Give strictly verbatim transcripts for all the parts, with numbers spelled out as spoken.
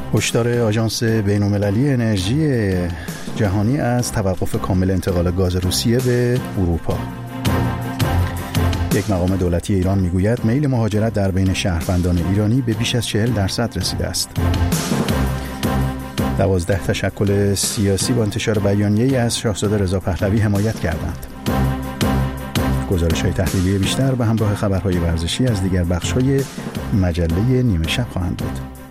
هشدار آژانس بین‌المللی انرژی جهانی از توقف کامل انتقال گاز روسیه به اروپا. یک مقام دولتی ایران میگوید میل مهاجرت در بین شهروندان ایرانی به بیش از چهل درصد رسیده است. دوازده تشکل سیاسی با انتشار بیانیه‌ای از شاهزاده رضا پهلوی حمایت کردند. گزارش‌های تحلیلی بیشتر به همراه خبرهای ورزشی از دیگر بخش‌های مجله نیمه شب خواهند بود.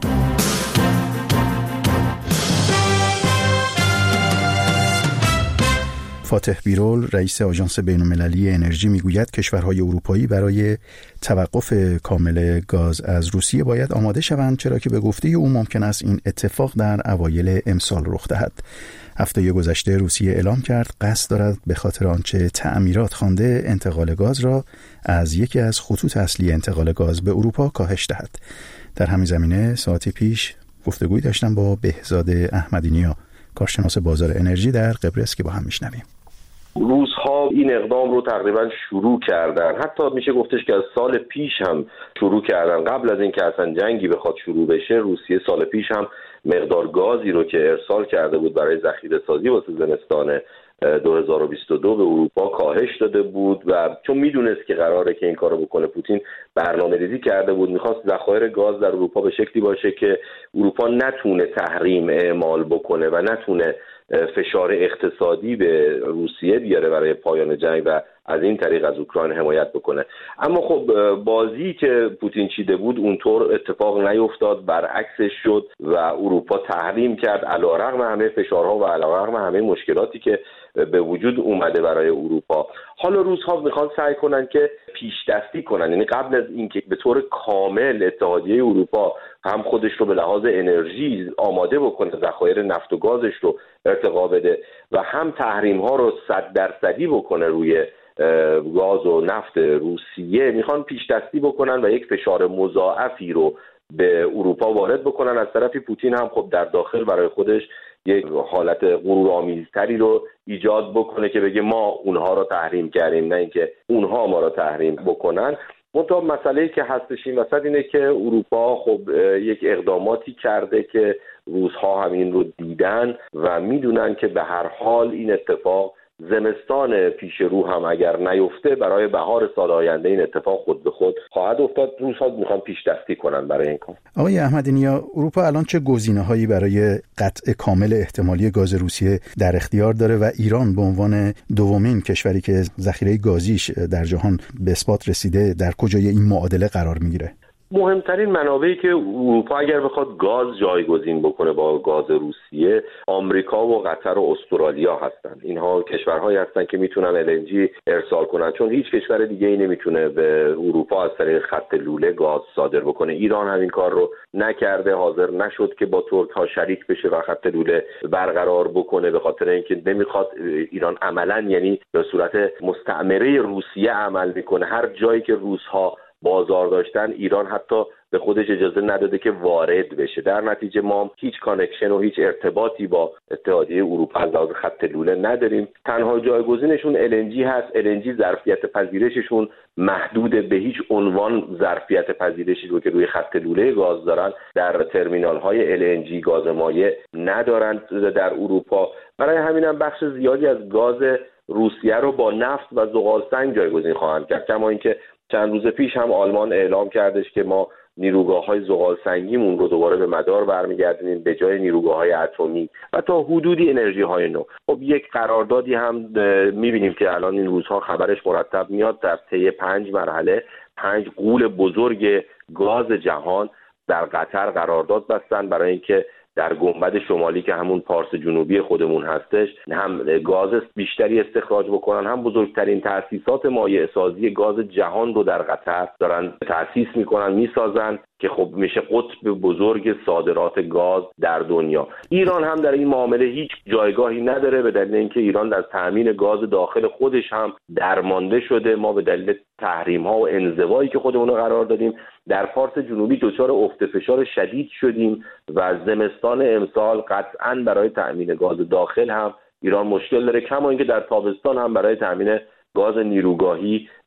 فاتح بیرول رئیس آژانس بین‌المللی انرژی میگوید کشورهای اروپایی برای توقف کامل گاز از روسیه باید آماده شوند، چرا که به گفته او ممکن است این اتفاق در اوایل امسال رخ دهد. هفته گذشته روسیه اعلام کرد قصد دارد به خاطر آنچه تعمیرات خوانده انتقال گاز را از یکی از خطوط اصلی انتقال گاز به اروپا کاهش دهد. در همین زمینه ساعتی پیش گفتگویی داشتم با بهزاد احمدی‌نیا، کارشناس بازار انرژی در قبرس، که با هم میشنویم. روزها این اقدام رو تقریبا شروع کردن، حتی میشه گفتش که از سال پیش هم شروع کردن. قبل از اینکه اصلا جنگی بخواد شروع بشه، روسیه سال پیش هم مقدار گازی رو که ارسال کرده بود برای ذخیره سازی واسه زمستان دو هزار و بیست و دو به اروپا کاهش داده بود و چون میدونست که قراره که این کارو بکنه، پوتین برنامه‌ریزی کرده بود، میخواست ذخایر گاز در اروپا به شکلی باشه که اروپا نتونه تحریم اعمال بکنه و نتونه فشار اقتصادی به روسیه بیاره برای پایان جنگ و از این طریق از اوکراین حمایت بکنه. اما خب بازی که پوتین چیده بود اونطور اتفاق نیفتاد، برعکسش شد و اروپا تحریم کرد علیرغم همه فشارها و علیرغم همه مشکلاتی که به وجود اومده برای اروپا. حالا روس‌ها میخوان سعی کنن که پیش دستی کنن، یعنی قبل از اینکه به طور کامل اتحادیه اروپا هم خودش رو به لحاظ انرژی آماده بکنه، ذخایر نفت و گازش رو ارتقا بده و هم تحریم ها رو صد درصدی بکنه روی گاز و نفت روسیه، میخوان پیش دستی بکنن و یک فشار مضاعفی رو به اروپا وارد بکنن. از طرفی پوتین هم خب در داخل برای خودش یک حالت غرورآمیزتری رو ایجاد بکنه که بگه ما اونها رو تحریم کردیم، نه اینکه اونها ما رو تحریم بکنن. منتها مسئله‌ای که هستش این وسط اینه که اروپا خب یک اقداماتی کرده که روس‌ها همین رو دیدن و میدونن که به هر حال این اتفاق زمستان پیش رو هم اگر نیفته، برای بهار سال آینده این اتفاق خود به خود خواهد افتاد. روس‌ها میخوان پیش دستی کنن برای این کار. آقای احمدی‌نیا، اروپا الان چه گزینه‌هایی برای قطع کامل احتمالی گاز روسیه در اختیار داره و ایران به عنوان دومین کشوری که ذخیره گازیش در جهان به اثبات رسیده در کجای این معادله قرار میگیره؟ مهمترین منابعی که اروپا اگر بخواد گاز جایگزین بکنه با گاز روسیه، آمریکا و قطر و استرالیا هستن. اینها کشورهایی هستن که میتونن ال ان جی ارسال کنن، چون هیچ کشور دیگه ای نمیتونه به اروپا از طریق خط لوله گاز صادر بکنه. ایران همین کار رو نکرده، حاضر نشد که با ترک ها شریک بشه و خط لوله برقرار بکنه، به خاطر اینکه نمیخواد ایران عملاً یعنی به صورت مستعمره روسیه عمل میکنه. هر جایی که روس‌ها بازار داشتن، ایران حتی به خودش اجازه نداده که وارد بشه. در نتیجه ما هیچ کانکشن و هیچ ارتباطی با اتحادیه اروپا از لحاظ خط لوله نداریم. تنها جایگزینشون ال ان جی هست. ال ان جی ظرفیت پذیرششون محدود، به هیچ عنوان ظرفیت پذیرشی رو که روی خط لوله گاز دارن در ترمینال های ال ان جی گاز مایع ندارن در اروپا. برای همین هم بخش زیادی از گاز روسیه رو با نفت و زغال سنگ جایگزین خواهند کرد. کما اینکه چند روز پیش هم آلمان اعلام کردش که ما نیروگاه‌های زغال سنگیمون رو دوباره به مدار برمیگردونیم به جای نیروگاه‌های اتمی و تا حدودی انرژی‌های نو. خب یک قراردادی هم می‌بینیم که الان این روزها خبرش مرتب میاد، در طی پنج مرحله پنج غول بزرگ گاز جهان در قطر قرارداد بستن برای اینکه در گنبد شمالی که همون پارس جنوبی خودمون هستش هم گاز بیشتری استخراج بکنن، هم بزرگترین تأسیسات مایع سازی گاز جهان رو در قطر دارن تأسیس میکنن، میسازن که خب میشه قطب بزرگ صادرات گاز در دنیا. ایران هم در این معامله هیچ جایگاهی نداره، به دلیل اینکه ایران در تامین گاز داخل خودش هم درمانده شده. ما به دلیل تحریم ها و انزوایی که خودمون قرار دادیم در پارس جنوبی دچار افت فشار شدید شدیم و زمستان امسال قطعاً برای تامین گاز داخل هم ایران مشکل داره، کما اینکه در تابستان هم برای تامین گاز نیروگاهی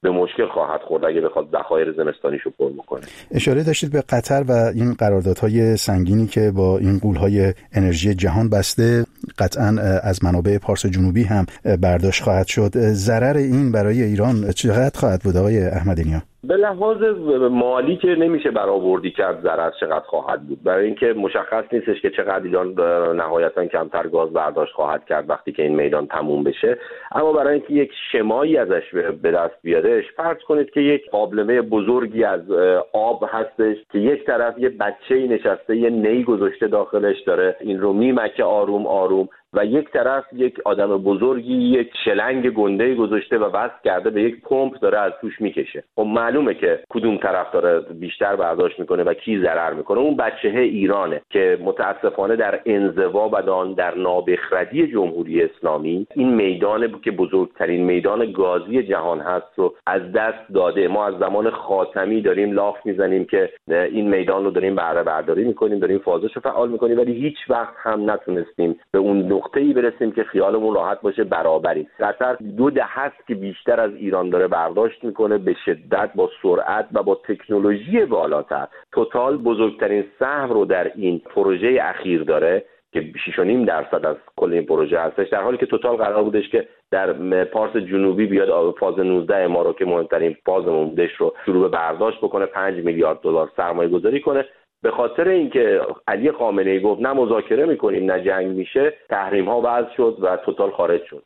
به مشکل خواهد خورد اگه بخواد ذخایر زمستانیشو پر بکنه. اشاره داشتید به قطر و این قراردادهای سنگینی که با این غول‌های انرژی جهان بسته، قطعاً از منابع پارس جنوبی هم برداشت خواهد شد. ضرر این برای ایران چقدر خواهد بود آقای احمدی نیا؟ به لحاظ مالی که نمیشه برآوردی کرد ضرر چقدر خواهد بود، برای اینکه مشخص نیستش که چقدر ایران نهایتاً کمتر گاز برداشت خواهد کرد وقتی که این میدان تموم بشه. اما برای اینکه یک شمایی ازش به دست بیادش، فرض کنید که یک قابلمه بزرگی از آب هستش که یک طرف یه بچه‌ای نشسته، یه نی گذاشته داخلش، داره این رو میمکه آروم آروم، و یک طرف یک آدم بزرگی یک شلنگ گنده گذاشته و وصل کرده به یک پمپ، داره از توش میکشه. خب معلومه که کدوم طرف داره بیشتر برداشت میکنه و کی ضرر میکنه. اون بچه ایرانه که متاسفانه در انزوا و در نابخردی جمهوری اسلامی این میدان که بزرگترین میدان گازی جهان هست رو از دست داده. ما از زمان خاتمی داریم لاف میزنیم که این میدان رو داریم بهره برداری میکنیم، داریم فازش رو فعال میکنیم، ولی هیچ وقت هم نتونستیم به اون نقطه‌ای برسیم که خیالمون راحت باشه برابری. قطر دو دهه است که بیشتر از ایران داره برداشت میکنه، به شدت، با سرعت و با تکنولوژی بالاتر. توتال بزرگترین سهم رو در این پروژه اخیر داره که شش و نیم درصد از کل این پروژه هستش، در حالی که توتال قرار بودش که در پارس جنوبی بیاد فاز نوزده ما رو که مهمترین فازمون بودش رو شروع به برداشت بکنه، پنج میلیارد دلار سرمایه گذاری کنه. به خاطر اینکه علی خامنه‌ای گفت نه مذاکره میکنیم نه جنگ میشه، تحریم ها وضع شد و توتال خارج شد.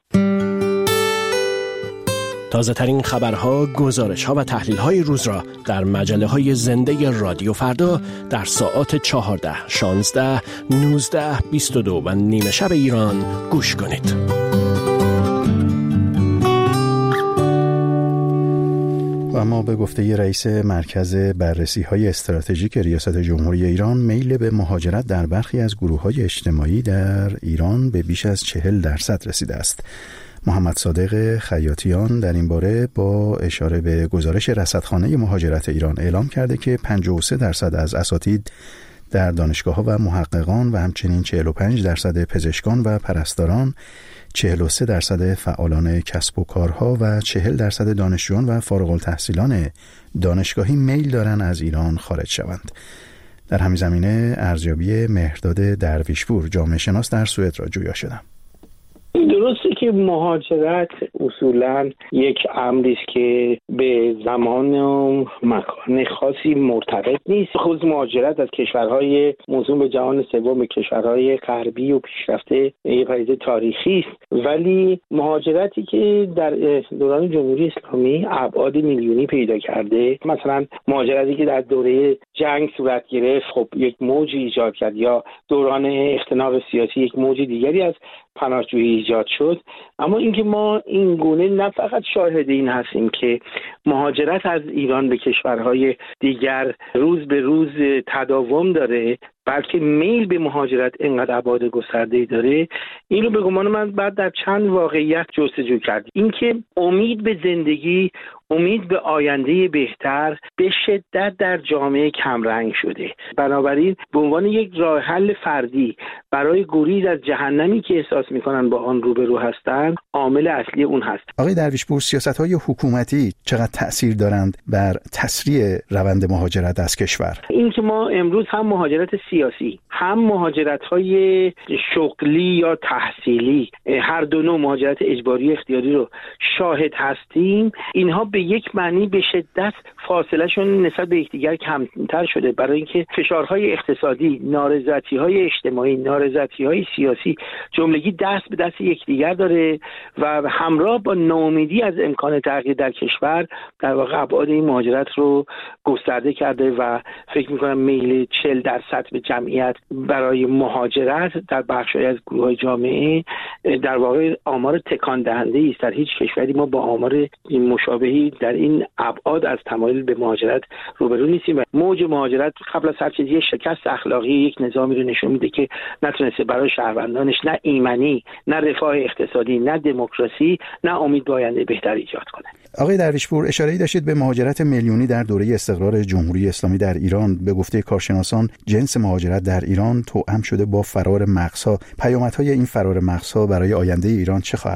تازه ترین خبرها، گزارش ها و تحلیل های روز را در مجله های زنده رادیو فردا در ساعات چهارده، شانزده، نوزده، بیست و دو و نیمه شب ایران گوش کنید. و اما به گفته رئیس مرکز بررسی‌های استراتژیک ریاست جمهوری ایران، میل به مهاجرت در برخی از گروه‌های اجتماعی در ایران به بیش از چهل درصد رسیده است. محمد صادق خیاطیان در این باره با اشاره به گزارش رصدخانه مهاجرت ایران اعلام کرده که پنجاه و سه درصد از اساتید در دانشگاه‌ها و محققان و همچنین چهل و پنج درصد پزشکان و پرستاران، چهل و سه درصد فعالان کسب و کارها و چهل درصد دانشجویان و فارغ التحصیلان دانشگاهی میل دارند از ایران خارج شوند. در همین زمینه ارزیابی مهرداد درویشپور، جامعه شناس در سوئد را جویا شدم. درسته که مهاجرت اصولاً یک امری است که به زمان و مکان خاصی مرتبط نیست. خود مهاجرت از کشورهای موسوم به جهان سوم به کشورهای غربی و پیشرفته یک پدیده تاریخی است، ولی مهاجرتی که در دوران جمهوری اسلامی ابعاد میلیونی پیدا کرده، مثلا مهاجرتی که در دوره جنگ صورت گرفت، خب یک موجی ایجاد کرد، یا دوران اختناق سیاسی یک موج دیگری از پناهجویی ایجاد شد. اما اینکه ما این گونه نه فقط شاهد این هستیم که مهاجرت از ایران به کشورهای دیگر روز به روز تداوم داره، بلکه میل به مهاجرت اینقدر ابعاد گسترده‌ای داره، این رو به گمان من بعد در چند واقعیت جستجو کرد. اینکه امید به زندگی، امید به آینده بهتر به شدت در جامعه کمرنگ شده. بنابراین به عنوان یک راه حل فردی برای گریز از جهنمی که احساس می‌کنن با آن روبرو هستند، عامل اصلی اون هست. آقای درویشپور، سیاست‌های حکومتی چقدر تأثیر دارند بر تسریع روند مهاجرت از کشور؟ این که ما امروز هم مهاجرت سیاسی، هم مهاجرت‌های شغلی یا تحصیلی، هر دو نوع مهاجرت اجباری اختیاری رو شاهد هستیم، اینها به یک معنی به شدت فاصلهشون نسبت به یکدیگر کمتر شده، برای اینکه فشارهای اقتصادی، نارضایتی‌های اجتماعی، نارضایتی‌های سیاسی جملگی دست به دست یکدیگر داره و همراه با ناامیدی از امکان تغییر در کشور، در واقع ابعاد این مهاجرت رو گسترده کرده و فکر می‌کنم میل چهل درصد به جمعیت برای مهاجرت در بخشی از گروه‌های جامعه در واقع آمار تکان دهنده است. در هیچ کشوری ما با آمار این مشابهی در این ابعاد از تمایل به مهاجرت روبرو نیستیم. موج مهاجرت قبل از هر چیزی یک شکست اخلاقی یک نظامی رو نشون میده که نتونسته برای شهروندانش نه ایمنی، نه رفاه اقتصادی، نه دموکراسی، نه امید به آینده بهتر ایجاد کنه. آقای درویشپور، اشاره‌ای داشتید به مهاجرت میلیونی در دوره استقرار جمهوری اسلامی در ایران. به گفته کارشناسان جنس مهاجرت در ایران توأم شده با فرار مغزها. پیامدهای این فرار مغزها برای آینده ایران چه خواهد بود؟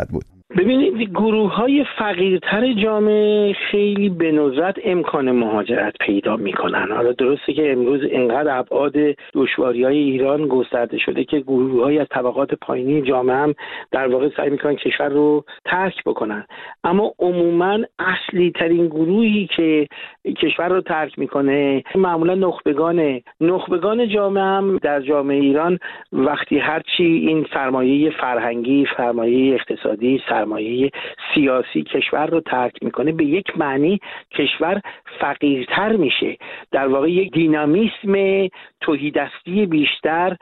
ببینید گروه های فقیرتر جامعه خیلی به ندرت امکان مهاجرت پیدا میکنن. حالا درسته که امروز اینقدر ابعاد دشواری های ایران گسترده شده که گروه های از طبقات پایینی جامعه هم در واقع سعی میکنن کشور رو ترک بکنن، اما عموما اصلی ترین گروهی که کشور رو ترک میکنه معمولا نخبگان نخبگان جامعه هم در جامعه ایران وقتی هرچی این سرمایه فرهنگی، سرمایه اقتصادی، سرمایه سیاسی کشور رو ترک میکنه، به یک معنی کشور فقیرتر میشه. در واقع یک دینامیسم تهیدستی بیشتر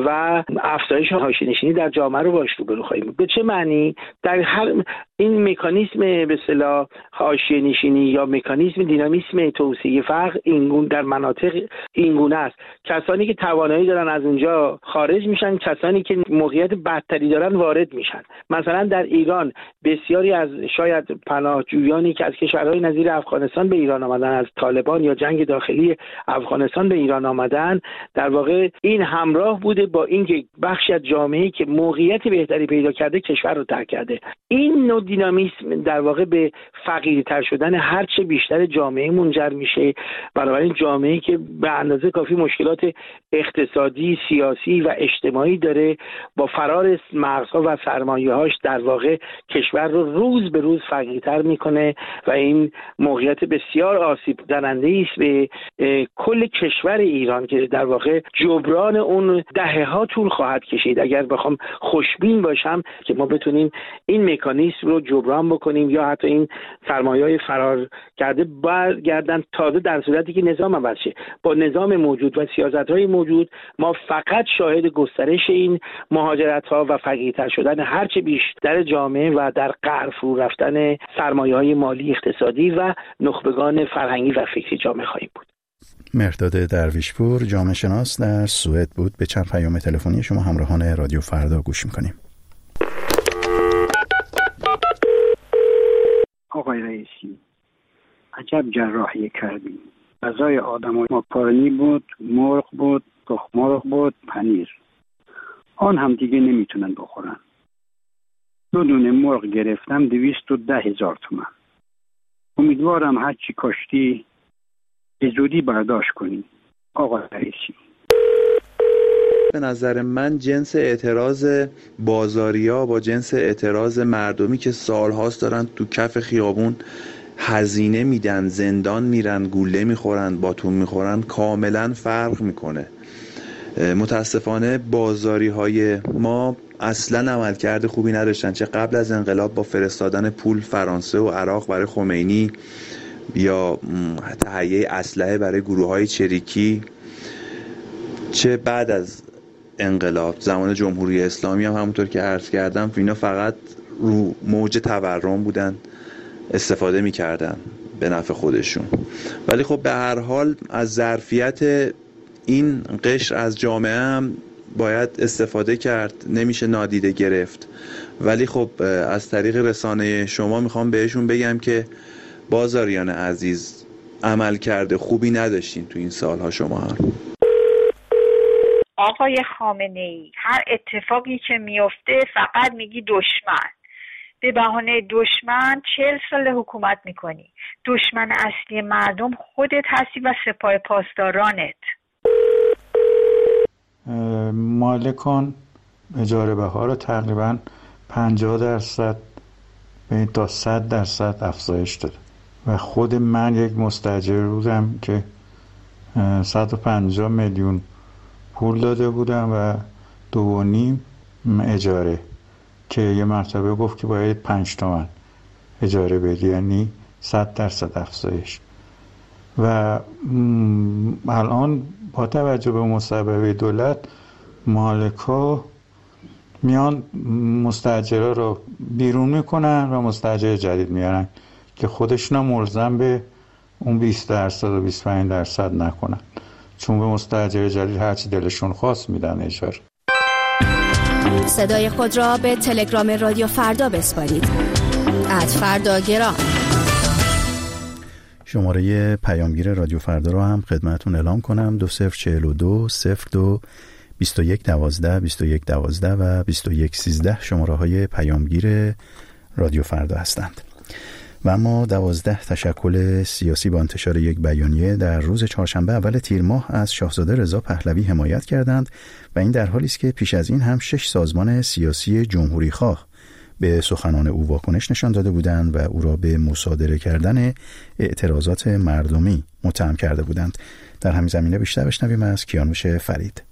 و افزایش حاشیه‌نشینی در جامعه رو باش رو برو خواهیم. به چه معنی؟ در هر این مکانیزم به اصطلاح حاشیه‌نشینی یا مکانیزم دینامیسم توسعه فقر اینگونه در مناطق اینگونه است. کسانی که توانایی دارن از اونجا خارج میشن، کسانی که موقعیت بدتری دارن وارد میشن. مثلا در ایران بسیاری از شاید پناهجویانی که از کشورهای نظیر افغانستان به ایران آمدن، از طالبان یا جنگ داخلی افغانستان به ایران آمدن، در واقع این همراه بوده با اینکه بخشی از جامعه‌ای که موقعیت بهتری پیدا کرده کشور رو ترک کرده. این نوع دینامیسم در واقع به فقیرتر شدن هرچه بیشتر جامعه منجر میشه. بنابراین جامعه‌ای که به اندازه کافی مشکلات اقتصادی، سیاسی و اجتماعی داره با فرار مرزها و سرمایه‌هاش در واقع کشور رو روز به روز فقیرتر میکنه و این موقعیت بسیار آسیب دهنده است به کل کشور ایران که در واقع جبران اون دهه‌ها طول خواهد کشید. اگر بخوام خوشبین باشم که ما بتونیم این مکانیزم رو جبران بکنیم یا حتی این سرمایه‌های فرار کرده برگردن، تازه در صورتی که نظام عوض شه. با نظام موجود و سیاست‌های موجود ما فقط شاهد گسترش این مهاجرت‌ها و فقیرتر شدن هرچه بیشتر جامعه و در غرب فرو رفتن سرمایه‌های مالی، اقتصادی و نخبگان فرهنگی و فکری جامعه خواهیم بود. مهرداد درویشپور جامعه شناس در سوئد بود. به چند پیام تلفنی شما همراهان رادیو فردا گوش می‌کنیم. آقای رئیسی، عجب جراحی کردیم. غذای آدم ماکارونی بود، مرغ بود، تخم مرغ بود، پنیر. آن هم دیگه نمیتونن بخورن. دو دونه مرغ گرفتم دویست و ده هزار تومن. امیدوارم هرچی کاشتی به زودی برداشت کنی آقای رئیسی. به نظر من جنس اعتراض بازاریا با جنس اعتراض مردمی که سالهاست دارن تو کف خیابون هزینه میدن، زندان میرن، گوله میخورن، باتون میخورن، کاملا فرق میکنه. متاسفانه بازاری های ما اصلا عملکرد خوبی نداشتن، چه قبل از انقلاب با فرستادن پول فرانسه و عراق برای خمینی یا تهیه اسلحه برای گروه های چریکی، چه بعد از انقلاب زمان جمهوری اسلامی هم همونطور که عرض کردم اینا فقط رو موج تورم بودن، استفاده میکردن به نفع خودشون. ولی خب به هر حال از ظرفیت این قشر از جامعه هم باید استفاده کرد، نمیشه نادیده گرفت. ولی خب از طریق رسانه شما میخوام بهشون بگم که بازاریان عزیز عمل کرده خوبی نداشتین تو این سالها شما هم. آقای خامنه‌ای، هر اتفاقی که میفته فقط میگی دشمن. به بهانه دشمن چهل سال حکومت میکنی. دشمن اصلی مردم خودت هستی و سپاه پاسدارانت. مالکان اجاره بها رو تقریبا پنجاه درصد تا صد درصد افزایش داده و خود من یک مستاجر بودم که صد و پنجاه میلیون پول داده بودم و دو و نیم اجاره که یه مرتبه گفت که باید پنج تومن اجاره بدی، یعنی صد درصد افزایش. و الان با توجه به مصوبه دولت مالکا میان مستاجرها رو بیرون میکنن و مستاجر جدید میارن که خودشون هم ملزم به اون بیست درصد و بیست و پنج درصد نکنن، چون به مستاجر جدید هرچی دلشون خواست میدن اجاره. صدای خود را به تلگرام رادیو فردا بسپارید. ات فردا گرام. شماره پیامگیر رادیو فردا رو هم خدمتون اعلام کنم: دو صفر چهل و دو صفر دو بیست و یک دوازده بیست و یک دوازده و بیست و یک سیزده شماره های پیامگیر رادیو فردا هستند. و اما دوازده تشکل سیاسی با انتشار یک بیانیه در روز چهارشنبه اول تیر ماه از شاهزاده رضا پهلوی حمایت کردند و این در حالی است که پیش از این هم شش سازمان سیاسی جمهوری خواه به سخنان او واکنش نشان داده بودند و او را به مصادره کردن اعتراضات مردمی متهم کرده بودند. در همین زمینه بیشتر بشنویم از کیانوش فرید.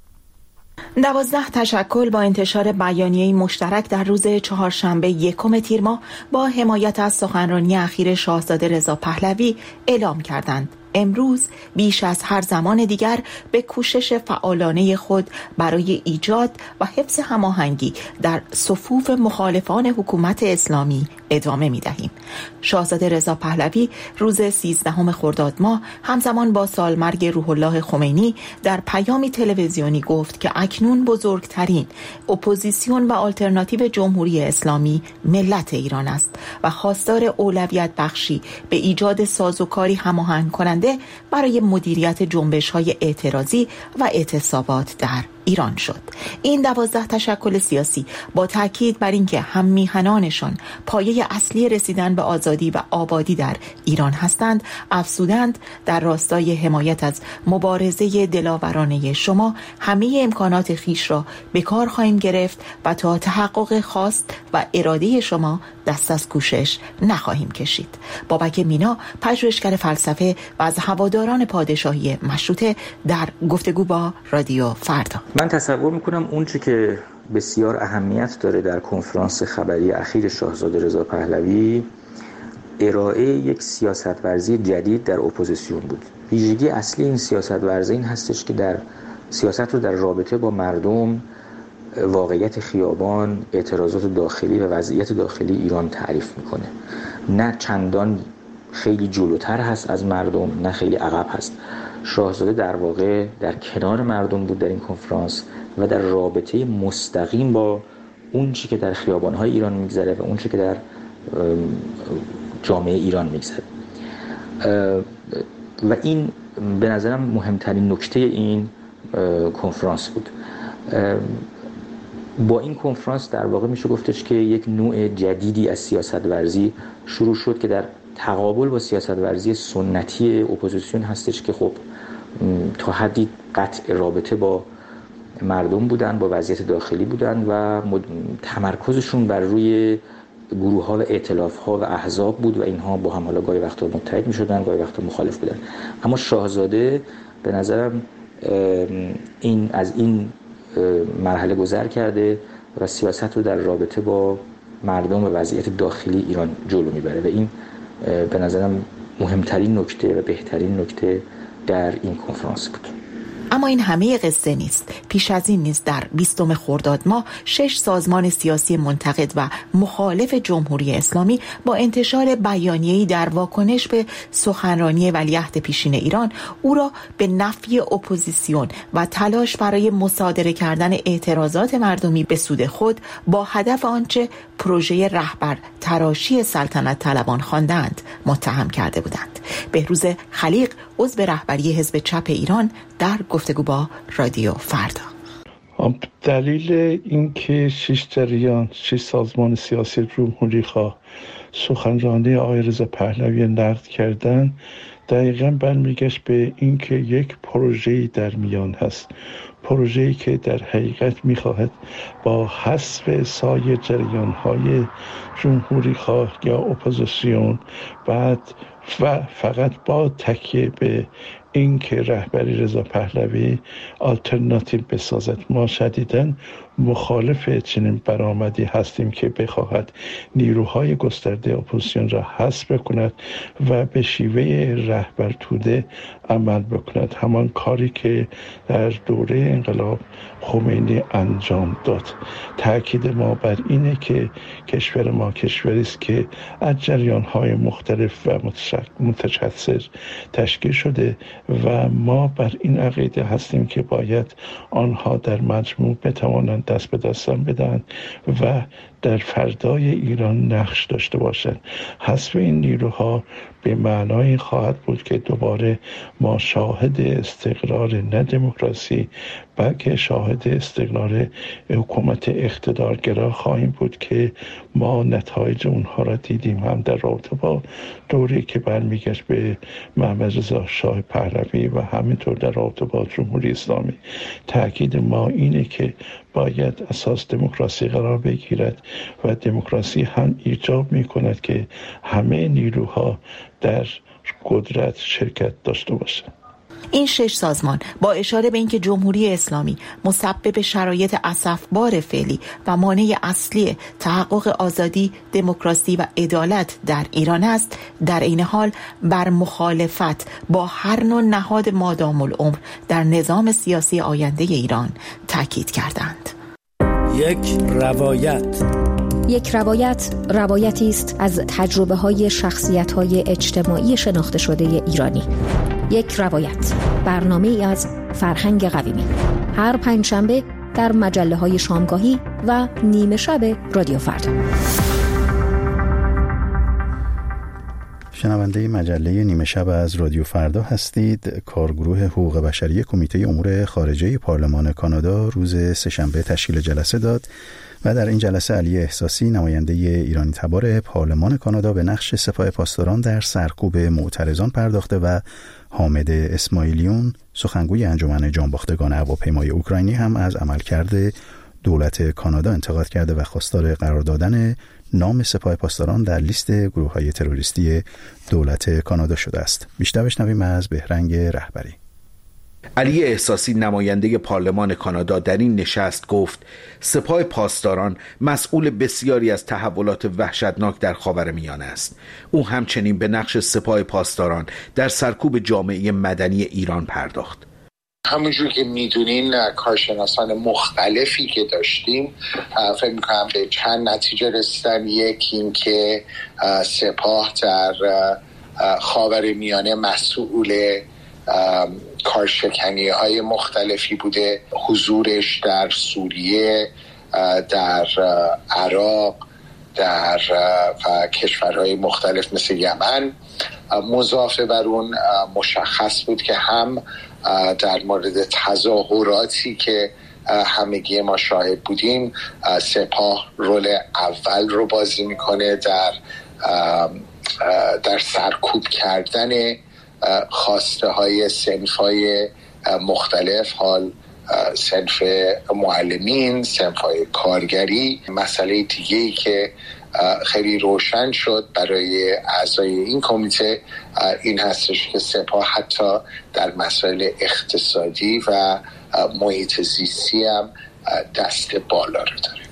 دوازده تشکل با انتشار بیانیه مشترک در روز چهارشنبه یکم تیر ماه با حمایت از سخنرانی اخیر شاهزاده رضا پهلوی اعلام کردند امروز بیش از هر زمان دیگر به کوشش فعالانه خود برای ایجاد و حفظ هماهنگی در صفوف مخالفان حکومت اسلامی ادامه می دهیم. شاهزاده رضا پهلوی روز سیزدهم خرداد ماه همزمان با سالمرگ روح الله خمینی در پیامی تلویزیونی گفت که اکنون بزرگترین اپوزیسیون و آلترناتیو جمهوری اسلامی ملت ایران است و خواستار اولویت بخشی به ایجاد سازوکاری هماهنگ کننده برای مدیریت جنبش‌های اعتراضی و اعتصابات در ایران شد. این دوازده تشکل سیاسی با تاکید بر اینکه هم میهنانشان پایه اصلی رسیدن به آزادی و آبادی در ایران هستند، افزودند در راستای حمایت از مبارزه دلاورانه شما همه امکانات خیش را به کار خواهیم گرفت و تا تحقق خواست و اراده شما دست از کوشش نخواهیم کشید. بابک مینا، پژوهشگر فلسفه و از هواداران پادشاهی مشروطه، در گفتگو با رادیو فردا: من تصور میکنم اون چی که بسیار اهمیت داره در کنفرانس خبری اخیر شاهزاده رضا پهلوی ارائه یک سیاست ورزی جدید در اپوزیسیون بود. ویژگی اصلی این سیاست ورزی این هستش که در سیاست رو در رابطه با مردم، واقعیت خیابان، اعتراضات داخلی و وضعیت داخلی ایران تعریف میکنه. نه چندان خیلی جلوتر هست از مردم، نه خیلی عقب هست. شاهزاده در واقع در کنار مردم بود در این کنفرانس و در رابطه مستقیم با اون چی که در خیابان‌های ایران میگذره و اون چی که در جامعه ایران میگذره. و این به نظرم مهمترین نکته این کنفرانس بود. با این کنفرانس در واقع میشه گفتش که یک نوع جدیدی از سیاست ورزی شروع شد که در تقابل با سیاست ورزی سنتی اپوزیسیون هستش که خب تا حدی قطع رابطه با مردم بودن، با وضعیت داخلی بودن و تمرکزشون بر روی گروه ها و ائتلاف ها و احزاب بود و اینها با هم حالا گاهی وقتا متحد می شدن، گاهی وقتا مخالف بودن. اما شاهزاده به نظرم این از این مرحله گذر کرده و سیاست رو در رابطه با مردم و وضعیت داخلی ایران جلو میبره و این به نظرم مهمترین نکته و بهترین نکته در این کنفرانس بود. اما این همه قصه نیست. پیش از این نیز در بیستم خرداد ماه شش سازمان سیاسی منتقد و مخالف جمهوری اسلامی با انتشار بیانیه‌ای در واکنش به سخنرانی ولیعهد پیشین ایران او را به نفی اپوزیسیون و تلاش برای مصادره کردن اعتراضات مردمی به سود خود با هدف آنچه پروژه رهبر تراشی سلطنت طلبان خواندند متهم کرده بودند. بهروز خلیق، عضو رهبری حزب چپ ایران، در گفتگو با رادیو فردا: دلیل اینکه شش جریان شش سازمان سیاسی جمهوری خواه سخنرانی آقای رضا پهلوی نقد کردن دقیقاً برمیگشت به اینکه یک پروژه‌ای در میان هست، پروژه‌ای که در حقیقت می‌خواهد با حذف سایر جریان‌های جمهوری خواه یا اپوزیسیون بعد و فقط با تکیه به این که رهبری رضا پهلوی آلترناتیو بسازد. ما شدیداً مخالف چنین برآمدی هستیم که بخواهد نیروهای گسترده اپوزیسیون را حذف کند و به شیوه رهبر توده عمل بکند، همان کاری که در دوره انقلاب خمینی انجام داد. تأکید ما بر اینه که کشور ما کشوری است که از جریان‌های مختلف و متشدد تشکیل شده و ما بر این عقیده هستیم که باید آنها در مجموع بتوانند دست به دستان بدن و در فردای ایران نقش داشته باشند. حذف این نیروها به معنای خواهد بود که دوباره ما شاهد استقرار نه دموکراسی بلکه شاهد استقرار حکومت اقتدارگرا خواهیم بود که ما نتایج اونها را دیدیم، هم در رابطه با دوری که برمیگشت به محمد رضا شاه پهلوی و همینطور در رابطه با جمهوری اسلامی. تاکید ما اینه که باید اساس دموکراسی قرار بگیرد و دموکراسی هم ایجاب می کند که همه نیروها در قدرت شرکت داشته باشند. این شش سازمان با اشاره به اینکه جمهوری اسلامی مسبب شرایط اسفبار فعلی و مانع اصلی تحقق آزادی، دموکراسی و عدالت در ایران است، در این حال بر مخالفت با هر نوع نهاد مادام العمر در نظام سیاسی آینده ایران تاکید کردند. یک روایت یک روایت روایتی است از تجربه های شخصیت های اجتماعی شناخته شده ایرانی. یک روایت، برنامه ای از فرهنگ قویمی، هر پنجشنبه در مجله های شامگاهی و نیمه شب رادیو فردا. شنونده مجله نیمه شب از رادیو فردا هستید. کارگروه حقوق بشری کمیته امور خارجه پارلمان کانادا روز سه‌شنبه تشکیل جلسه داد و در این جلسه علی احساسی نماینده ایرانی تبار پارلمان کانادا به نقش سپاه پاسداران در سرکوب معترضان پرداخته و حامد اسماعیلیون سخنگوی انجمن جانباختگان هواپیمای اوکراینی هم از عملکرد دولت کانادا انتقاد کرده و خواستار قرار دادن نام سپاه پاسداران در لیست گروه‌های تروریستی دولت کانادا شده است. بیشتر بشنویم از بهرنگ رهبری. علی احساسی نماینده پارلمان کانادا در این نشست گفت سپاه پاسداران مسئول بسیاری از تحولات وحشتناک در خاورمیانه است. او همچنین به نقش سپاه پاسداران در سرکوب جامعه مدنی ایران پرداخت. همونجور که میدونین کارشناسان مختلفی که داشتیم فکر میکنم به چند نتیجه رسیدن. یکی این که سپاه در خاورمیانه مسئول کارشکنی های مختلفی بوده، حضورش در سوریه، در عراق، در کشورهای مختلف مثل یمن. مضافه بر اون مشخص بود که هم در مورد تظاهراتی که همگی ما شاهد بودیم سپاه رول اول رو بازی میکنه در در سرکوب کردن خواسته های صنف های مختلف، حال صنف معلمین، صنف های کارگری. مسئله دیگه‌ای که خیلی روشن شد برای اعضای این کمیته این هستش که سپاه حتی در مسائل اقتصادی و محیط زیستی هم دست بالا رو داره.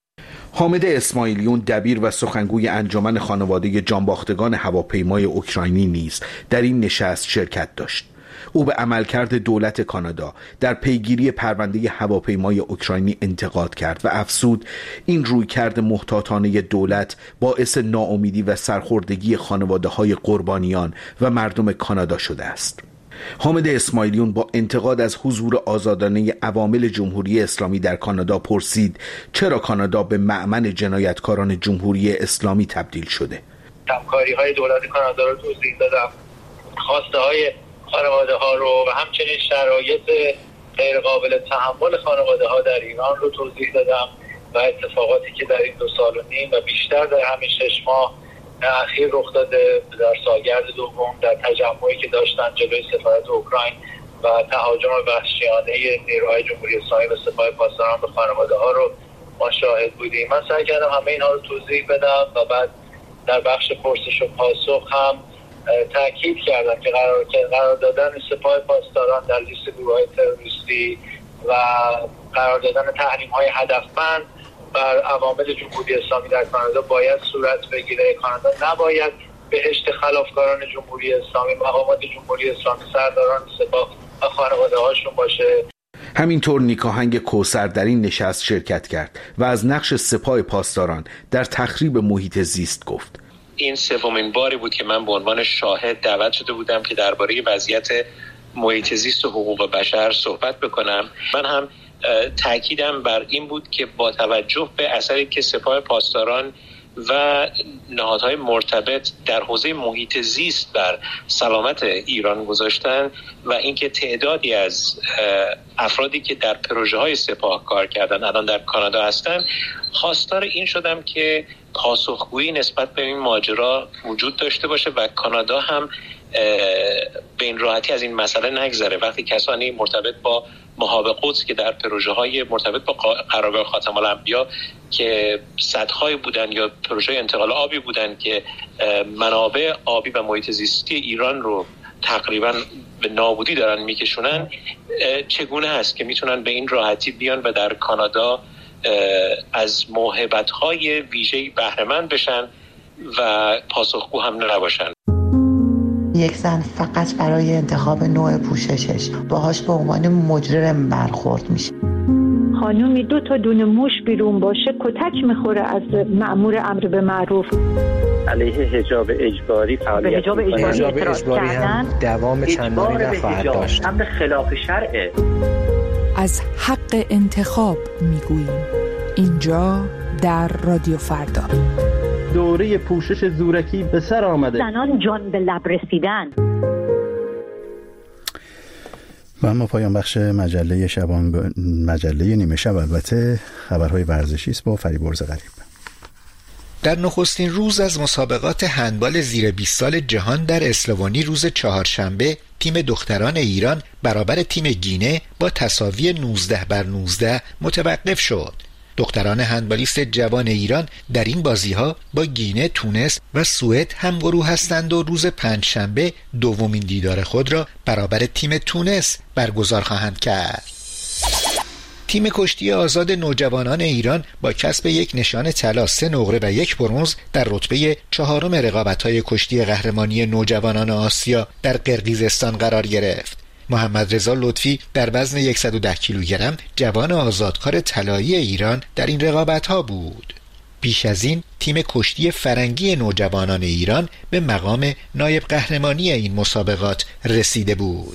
حامد اسماعیلیون دبیر و سخنگوی انجمن خانواده جانباختگان هواپیمای اوکراینی نیز در این نشست شرکت داشت. او به عملکرد دولت کانادا در پیگیری پرونده هواپیمای اوکراینی انتقاد کرد و افزود این رویکرد محتاطانه دولت باعث ناامیدی و سرخوردگی خانواده‌های قربانیان و مردم کانادا شده است. حامد اسماعیلیون با انتقاد از حضور آزادانه عوامل جمهوری اسلامی در کانادا پرسید چرا کانادا به مأمن جنایتکاران جمهوری اسلامی تبدیل شده. همکاری‌های دولت کانادا رو توضیح دادم، خواسته‌های خانواده‌ها رو و همچنین شرایط غیر قابل تحمل خانواده‌ها در ایران رو توضیح دادم و اتفاقاتی که در این دو سال و نیم و بیشتر در همین شش ماه اخیر رخ داده در سالگرد دوم، در تجمعی که داشتن جلوی سفارت اوکراین و تهاجم وحشیانه نیروهای جمهوری اسلامی و سپاه پاسداران به خانواده‌ها رو ما شاهد بودیم. من سعی کردم همه اینها رو توضیح بدم و بعد در بخش پرسش و پاسخ هم تاکید کردم که قرار قرار دادن سپاه پاسداران در لیست گروه‌های تروریستی و قرار دادن تحریم‌های هدفمند بر عوامل جمهوری اسلامی در کانادا باید صورت بگیره. کانادا نباید بهشت خلافکاران جمهوری اسلامی، مقامات جمهوری اسلامی، سرداران سپاه و خانواده‌هاشون باشه. همینطور نیکاهنگ کوثر در این نشست شرکت کرد و از نقش سپاه پاسداران در تخریب محیط زیست گفت. این سومین باری بود که من به عنوان شاهد دعوت شده بودم که درباره وضعیت محیط زیست و حقوق بشر صحبت بکنم. من هم تأکیدم بر این بود که با توجه به اثری که سپاه پاسداران و نهادهای مرتبط در حوزه محیط زیست بر سلامت ایران گذاشتن و اینکه تعدادی از افرادی که در پروژه‌های سپاه کار کردن الان در کانادا هستن، خواستار این شدم که پاسخگویی نسبت به این ماجرا وجود داشته باشه و کانادا هم به این راحتی از این مسئله نگذره. وقتی کسانی مرتبط با مهاب قدس که در پروژه‌های مرتبط با قرارگاه خاتم الانبیا که سدهای بودن یا پروژه انتقال آبی بودن که منابع آبی و محیط زیستی ایران رو تقریبا به نابودی دارن میکشونن، چگونه هست که میتونن به این راحتی بیان و در کانادا از موهبت‌های ویژه‌ای بهره‌مند بشن و پاسخگو هم نباشن. یک زن فقط برای انتخاب نوع پوششش باهاش به عنوان مجرم برخورد میشه. خانومی دو تا دونه موش بیرون باشه کتک میخوره از مأمور امر به معروف. علیه حجاب اجباری فعالیت حجاب اجباری, حجاب اجباری هم دوام چندانی نخواهد داشت. امر خلاف شرعه. از حق انتخاب میگوییم اینجا در رادیو فردا. دوره پوشش زورکی به سر آمده. زنان جان به لب رسیدن. و اما پایان بخش مجله شبانگ... مجله نیمه شب البته خبرهای ورزشی است با فریبرز غریب. در نخستین روز از مسابقات هندبال زیر بیست سال جهان در اسلوونی روز چهارشنبه تیم دختران ایران برابر تیم گینه با تساوی نوزده بر نوزده متوقف شد. دختران هندبالیست جوان ایران در این بازی‌ها با گینه، تونس و سوئد همگروه هستند و روز پنجشنبه دومین دیدار خود را برابر تیم تونس برگزار خواهند کرد. تیم کشتی آزاد نوجوانان ایران با کسب یک نشان طلا، سه نقره و یک برنز در رتبه چهارم رقابت‌های کشتی قهرمانی نوجوانان آسیا در قرقیزستان قرار گرفت. محمد رضا لطفی در وزن صد و ده کیلوگرم جوان آزادکار طلایی ایران در این رقابت‌ها بود. پیش از این تیم کشتی فرنگی نوجوانان ایران به مقام نایب قهرمانی این مسابقات رسیده بود.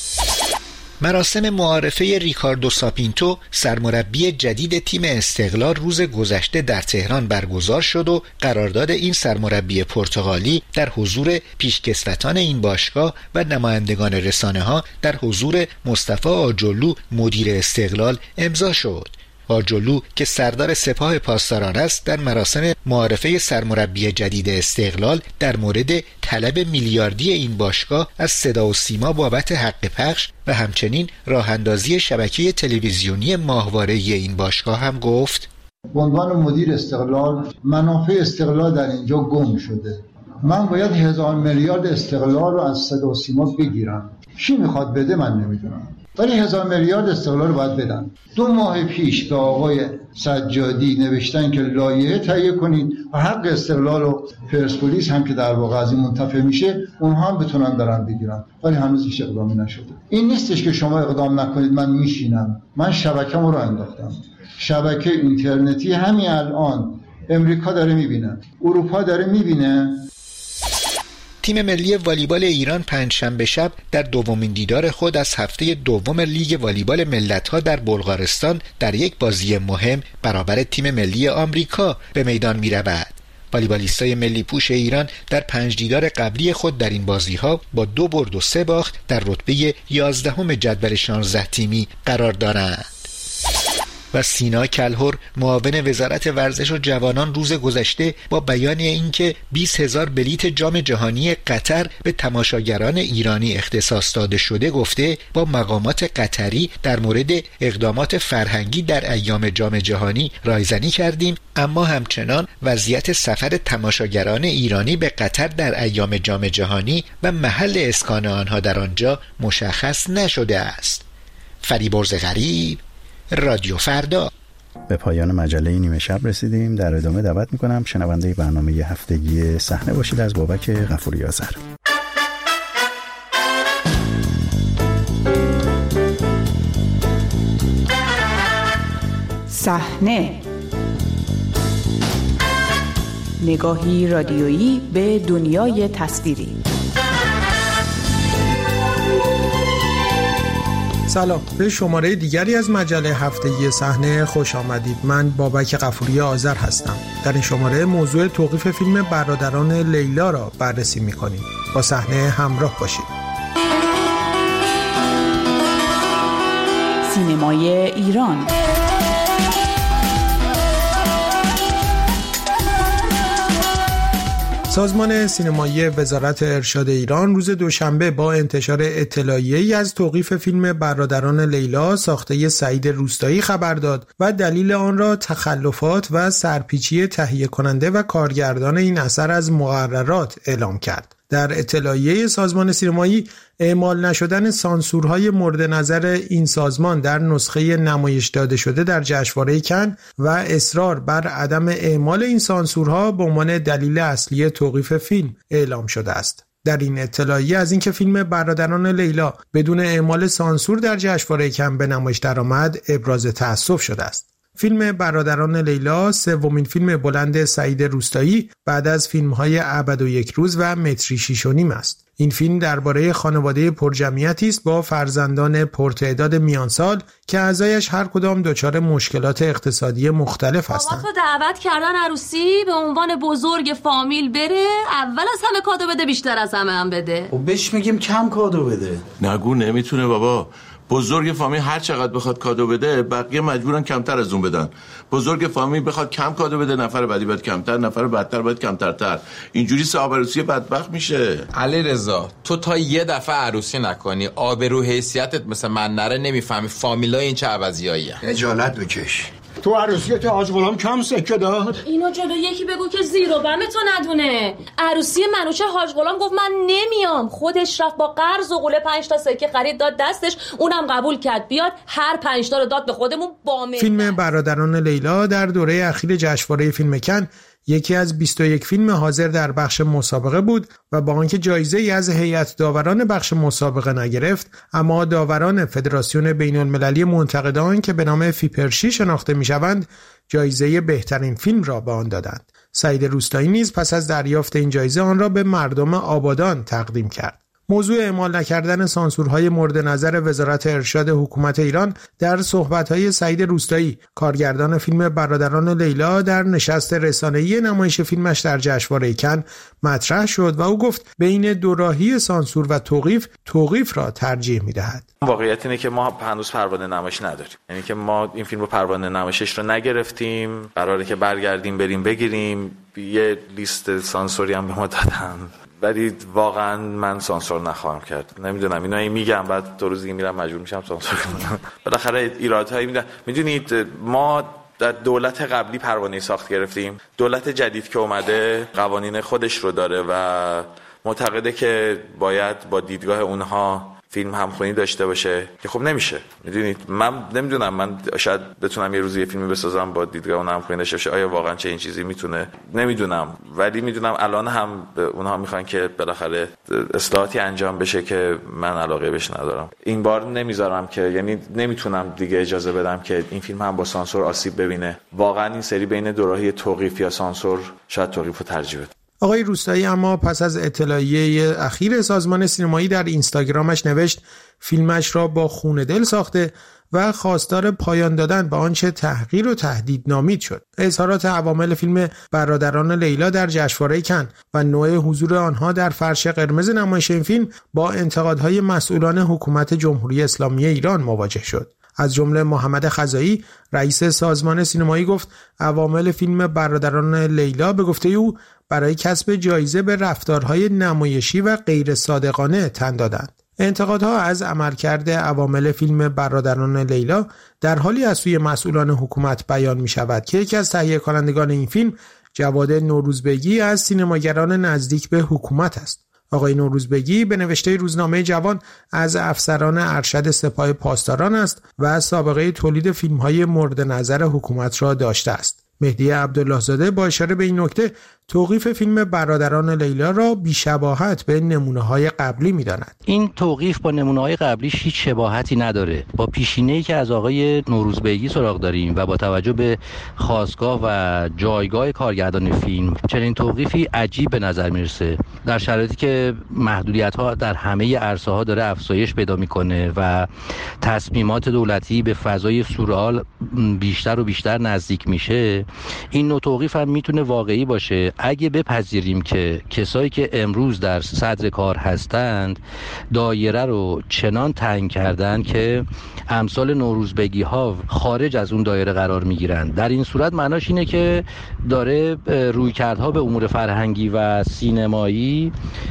مراسم معارفه ریکاردو ساپینتو سرمربی جدید تیم استقلال روز گذشته در تهران برگزار شد و قرارداد این سرمربی پرتغالی در حضور پیشکسوتان این باشگاه و نمایندگان رسانه‌ها در حضور مصطفی آجلو مدیر استقلال امضا شد. آجلو که سردار سپاه پاسداران است در مراسم معارفه سرمربی جدید استقلال در مورد طلب میلیاردی این باشگاه از صدا و سیما بابت حق پخش و همچنین راه اندازی شبکه تلویزیونی ماهواره این باشگاه هم گفت: به عنوان مدیر استقلال منافع استقلال در اینجا گم شده. من باید هزار میلیارد استقلال رو از صدا و سیما بگیرم. کی میخواد بده من نمیدونم، ولی هزار میلیارد استقلال رو باید بدن. دو ماه پیش به آقای سجادی نوشتن که لایحه تهیه کنید و حق استقلال و پرسپولیس هم که در واقع از این منتفع میشه اونها هم بتونن برن بگیرن، ولی هنوز هیچ اقدامی نشده. این نیستش که شما اقدام نکنید من میشینم. من شبکه‌مو رو انداختم، شبکه اینترنتی همین الان امریکا داره میبینه، اروپا داره میبینه. تیم ملی والیبال ایران پنجشنبه شب در دومین دیدار خود از هفته دوم لیگ والیبال ملت‌ها در بلغارستان در یک بازی مهم برابر تیم ملی آمریکا به میدان می‌رود. والیبالیستای ملی پوش ایران در پنج دیدار قبلی خود در این بازی‌ها با دو برد و سه باخت در رتبه یازدهم جدول شانزده تیمی قرار دارند. و سینا کلهر معاون وزارت ورزش و جوانان روز گذشته با بیان اینکه بیست هزار بلیت جام جهانی قطر به تماشاگران ایرانی اختصاص داده شده گفته با مقامات قطری در مورد اقدامات فرهنگی در ایام جام جهانی رایزنی کردیم، اما همچنان وضعیت سفر تماشاگران ایرانی به قطر در ایام جام جهانی و محل اسکان آنها در آنجا مشخص نشده است. فریبرز غریب، رادیو فردا. به پایان مجله نیمه شب رسیدیم. در ادامه دعوت میکنم شنونده برنامه هفتگی صحنه باشید از بابک غفوری آذر. صحنه، نگاهی رادیویی به دنیای تصویری. سلام، به شماره دیگری از مجله هفتگی صحنه خوش آمدید. من بابک غفوری آذر هستم. در این شماره موضوع توقیف فیلم برادران لیلا را بررسی می‌کنیم. با صحنه همراه باشید. سینمای ایران. سازمان سینمایی وزارت ارشاد ایران روز دوشنبه با انتشار اطلاعیه‌ای از توقیف فیلم برادران لیلا ساخته سعید روستایی خبر داد و دلیل آن را تخلفات و سرپیچی تهیه کننده و کارگردان این اثر از مقررات اعلام کرد. در اطلاعیه سازمان سینمایی اعمال نشدن سانسورهای مورد نظر این سازمان در نسخه نمایش داده شده در جشنواره کن و اصرار بر عدم اعمال این سانسورها به عنوان دلیل اصلی توقیف فیلم اعلام شده است. در این اطلاعیه از اینکه فیلم برادران لیلا بدون اعمال سانسور در جشنواره کن به نمایش درآمد ابراز تأسف شده است. فیلم برادران لیلا سومین فیلم بلند سعید روستایی بعد از فیلم‌های ابد و یک روز و متری شیش و نیم است. این فیلم درباره خانواده پرجمعیتی است با فرزندان پرتعداد میانسال که اعضایش هر کدام دچار مشکلات اقتصادی مختلف هستند. بابا تو دعوت کردن عروسی به عنوان بزرگ فامیل بره، اول از همه کادو بده، بیشتر از همه هم بده. خب بهش میگیم کم کادو بده. نگو نمیتونه بابا. بزرگ فامیل هر چقدر بخواد کادو بده بقیه مجبورن کمتر از اون بدن. بزرگ فامیل بخواد کم کادو بده نفر بعدی باید کمتر، نفر بعدتر باید کمترتر. اینجوری سه عروسی بدبخت میشه. علی رضا تو تا یه دفعه عروسی نکنی آبرو حیثیتت مثل من نره نمیفهمی فامیلای این چه عوضیاییه. خجالت بکش. تو عروسیت حاج غلام کم سکه داد؟ اینو جلو یکی بگو که زیر و بم تو ندونه. عروسی منوچه حاج غلام گفت من نمیام، خودش رفت با قرض و قوله پنج تا سکه خرید داد دستش، اونم قبول کرد بیاد، هر پنج تا رو داد به خودمون با من. فیلم برادران لیلا در دوره اخیر جشنواره فیلم کن یکی از بیست و یک فیلم حاضر در بخش مسابقه بود و با آنکه جایزه‌ای از هیئت داوران بخش مسابقه نگرفت، اما داوران فدراسیون بین‌المللی منتقدان که به نام فیپرشی شناخته می‌شوند، جایزه بهترین فیلم را به آن دادند. سعید روستایی نیز پس از دریافت این جایزه آن را به مردم آبادان تقدیم کرد. موضوع اعمال نکردن سانسورهای مورد نظر وزارت ارشاد حکومت ایران در صحبت‌های سعید روستایی، کارگردان فیلم برادران لیلا، در نشست رسانه‌ای نمایش فیلمش در جشنواره کن مطرح شد و او گفت بین دوراهی سانسور و توقیف، توقیف را ترجیح می‌دهد. واقعیت اینه که ما هنوز پروانه نمایش نداریم. یعنی که ما این فیلم رو پروانه نمایشش رو نگرفتیم، قراره که برگردیم بریم بگیریم. یه لیست سانسوری هم به ما دادن. ولی واقعا من سانسور نخواهم کرد. نمیدونم اینو این میگم بعد دو روز دیگه میرم مجبور میشم سانسور کنم. بالاخره ایرادهایی میدن. میدونید ما در دولت قبلی پروانه ساخت گرفتیم. دولت جدید که اومده قوانین خودش رو داره و معتقده که باید با دیدگاه اونها فیلم همخوانی داشته باشه که خب نمیشه. میدونید من نمیدونم، من شاید بتونم یه روزی یه فیلمی بسازم با دیدگاه اون همخوانی داشته باشه. آیا واقعا چه این چیزی میتونه؟ نمیدونم، ولی میدونم الان هم اونها میخوان که بالاخره اصلاحاتی انجام بشه که من علاقه بهش ندارم. این بار نمیذارم که، یعنی نمیتونم دیگه اجازه بدم که این فیلم هم با سانسور آسیب ببینه. واقعا این سری بین دوراهی توقیف یا سانسور شاید توقیف رو ترجیح بده. آقای روستایی اما پس از اطلاعیه اخیر سازمان سینمایی در اینستاگرامش نوشت فیلمش را با خون دل ساخته و خواستار پایان دادن به آنچه تحقیر و تهدید نامید شد. اظهارات عوامل فیلم برادران لیلا در جشنواره کن و نوع حضور آنها در فرش قرمز نمایش این فیلم با انتقادهای مسئولان حکومت جمهوری اسلامی ایران مواجه شد. از جمله محمد خزایی رئیس سازمان سینمایی گفت عوامل فیلم برادران لیلا به گفته او برای کسب جایزه به رفتارهای نمایشی و غیر صادقانه تن دادند. انتقادها از عملکرد عوامل فیلم برادران لیلا در حالی از سوی مسئولان حکومت بیان می شود که یکی از تهیه کنندگان این فیلم جواد نوروزبگی از سینماگران نزدیک به حکومت است. آقای نوروزبگی به نوشته روزنامه جوان از افسران ارشد سپاه پاسداران است و سابقه تولید فیلم‌های مورد نظر حکومت را داشته است. مهدی عبدالله زاده با اشاره به این نکته توقیف فیلم برادران لیلا را بی‌شباهت به نمونه‌های قبلی می‌داند. این توقیف با نمونه‌های قبلیش هیچ شباهتی نداره. با پیشینه‌ای که از آقای نوروزبیگی سراغ داریم و با توجه به خاستگاه و جایگاه کارگردان فیلم، چنین توقیفی عجیب به نظر میرسه در شرایطی که محدودیت‌ها در همه عرصه‌ها داره افزایش پیدا می‌کنه و تصمیمات دولتی به فضای سورئال بیشتر و بیشتر نزدیک میشه. این نوع توقیف هم میتونه واقعی باشه اگه بپذیریم که کسایی که امروز در صدر کار هستند دایره رو چنان تنگ کردن که امثال نوروزبگی ها خارج از اون دایره قرار میگیرن. در این صورت معناش اینه که داره رویکردها به امور فرهنگی و سینمایی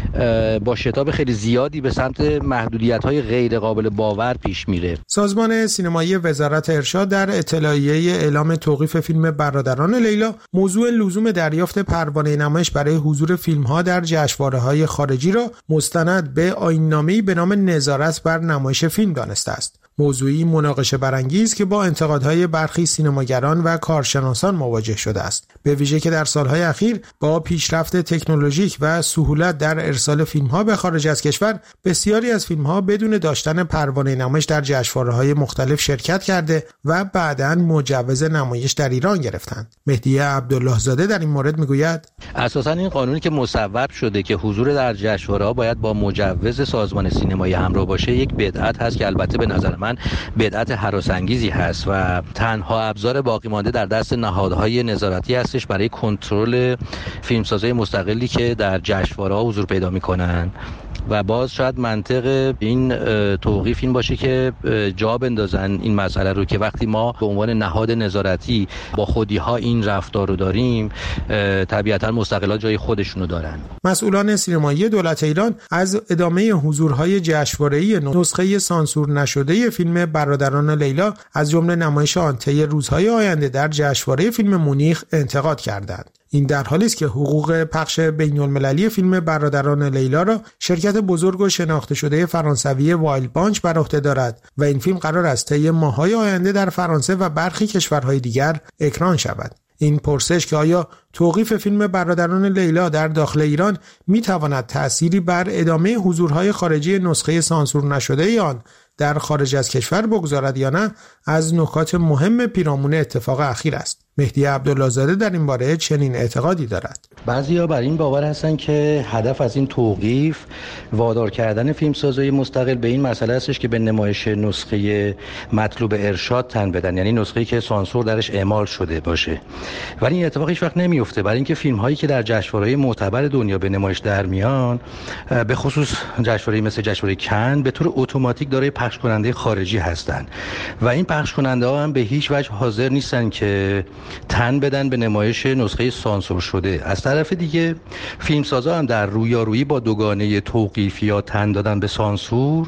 با شتاب خیلی زیادی به سمت محدودیت‌های غیر قابل باور پیش میره. سازمان سینمایی وزارت ارشاد در اطلاعیه اعلام توقیف فیلم برادران لیلا موضوع لزوم دریافت پروانه نمایش برای حضور فیلم‌ها در جشنواره‌های خارجی را مستند به آیین‌نامه‌ای به نام نظارت بر نمایش فیلم دانسته است. موضوعی مناقشه برانگیز که با انتقادهای برخی سینماگران و کارشناسان مواجه شده است، به ویژه که در سالهای اخیر با پیشرفت تکنولوژیک و سهولت در ارسال فیلم‌ها به خارج از کشور، بسیاری از فیلم‌ها بدون داشتن پروانه نمایش در جشنواره‌های مختلف شرکت کرده و بعداً مجوز نمایش در ایران گرفتند. مهدی عبدالله زاده در این مورد میگوید اساساً این قانونی که مصوب شده که حضور در جشنواره‌ها باید با مجوز سازمان سینمایی همراه باشه یک بدعت هست که البته به نظر من بدعت هراس‌انگیزی هست و تنها ابزار باقی مانده در دست نهادهای نظارتی هستش برای کنترل فیلمسازهای مستقلی که در جشنواره‌ها حضور پیدا می‌کنن. و باز شاید منطق این توقیف این باشه که جا بندازن این مسئله رو که وقتی ما به عنوان نهاد نظارتی با خودی‌ها این رفتار رو داریم، طبیعتاً مستقلا جای خودشونو دارن. مسئولان سینمایی دولت ایران از ادامه حضورهای جشنواره‌ای نسخه سانسور نشده فیلم برادران لیلا از جمله نمایش آن طی روزهای آینده در جشنواره فیلم مونیخ انتقاد کردند. این در حالی است که حقوق پخش بین‌المللی فیلم برادران لیلا را شرکت بزرگ و شناخته شده فرانسوی وایلد بانچ بر عهده دارد و این فیلم قرار است طی ماه‌های آینده در فرانسه و برخی کشورهای دیگر اکران شود. این پرسش که آیا توقیف فیلم برادران لیلا در داخل ایران می‌تواند تأثیری بر ادامه حضورهای خارجی نسخه سانسور نشده آن در خارج از کشور بگذارد یا نه، از نکات مهم پیرامون اتفاق اخیر است. مهدی عبدالله زاده در این باره چنین اعتقادی دارد. بعضیا بر این باور هستن که هدف از این توقیف وادار کردن فیلمسازهای مستقل به این مسئله هستش که به نمایش نسخه مطلوب ارشاد تن بدن، یعنی نسخه‌ای که سانسور درش اعمال شده باشه. ولی این اتفاق هیچ وقت نمیفته، برای اینکه فیلم‌هایی که در جشنواره‌های معتبر دنیا به نمایش در میان، به خصوص جشنواره‌ای مثل جشنواره کن، به طور اتوماتیک دارای پخش کننده خارجی هستند و این پخش کننده ها هم به هیچ وجه حاضر نیستن که تن بدن به نمایش نسخه سانسور شده. از طرف دیگه فیلمسازا هم در رویارویی با دوگانه توقیف یا تن دادن به سانسور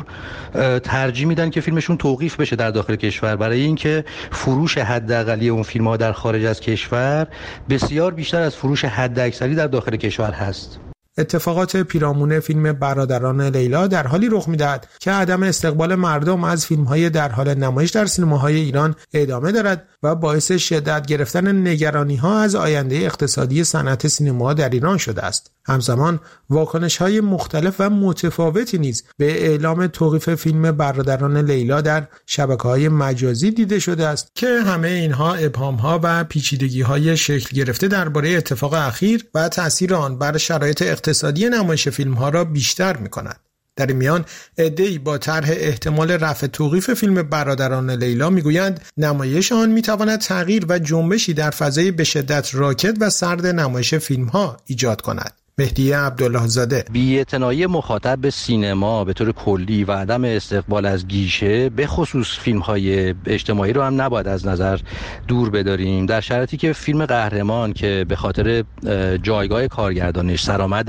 ترجیح میدن که فیلمشون توقیف بشه در داخل کشور، برای اینکه فروش حداقلی اون فیلم ها در خارج از کشور بسیار بیشتر از فروش حداکثری در داخل کشور هست. اتفاقات پیرامون فیلم برادران لیلا در حالی رخ می‌دهد که عدم استقبال مردم از فیلم‌های در حال نمایش در سینماهای ایران ادامه دارد و باعث شدت گرفتن نگرانی‌ها از آینده اقتصادی صنعت سینما در ایران شده است. همزمان واکنش‌های مختلف و متفاوتی نیز به اعلام توقیف فیلم برادران لیلا در شبکه‌های مجازی دیده شده است که همه اینها ابهام‌ها و پیچیدگی‌های شکل گرفته درباره اتفاق اخیر و تأثیر آن بر شرایط اقتصادی نمایش فیلم‌ها را بیشتر می‌کند. در این میان عده‌ای با طرح احتمال رفع توقیف فیلم برادران لیلا میگویند نمایش آن میتواند تغییر و جنبشی در فضای به شدت راکد و سرد نمایش فیلم‌ها ایجاد کند. مهدی عبدالله زاده: بی‌اعتنایی مخاطب به سینما به طور کلی و عدم استقبال از گیشه به خصوص فیلم‌های اجتماعی رو هم نباید از نظر دور بداریم، در شرایطی که فیلم قهرمان که به خاطر جایگاه کارگردانش سرآمد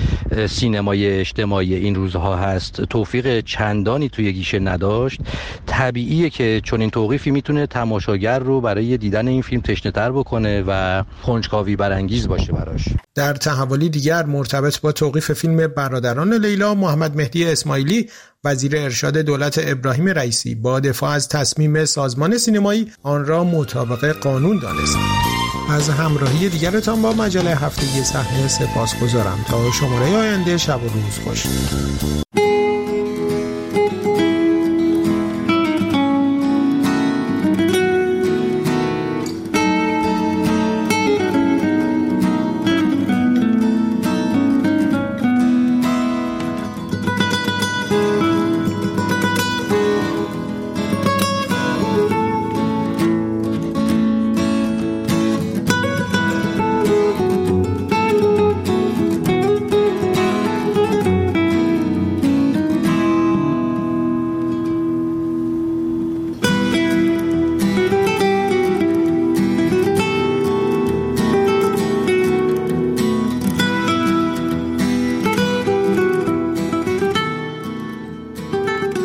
سینمای اجتماعی این روزها هست توفیق چندانی توی گیشه نداشت، طبیعیه که چون این توقیفی میتونه تماشاگر رو برای دیدن این فیلم تشنه‌تر بکنه و کنجکاوی برانگیز باشه براش. در تحولی دیگر مرتبط با توقیف فیلم برادران لیلا، محمد مهدی اسماعیلی وزیر ارشاد دولت ابراهیم رئیسی با دفاع از تصمیم سازمان سینمایی آن را مطابق قانون دانست. از همراهی دیگرتان با مجله هفتگی صحنه سپاسگزارم. تا شماره آینده شب و روز خوش.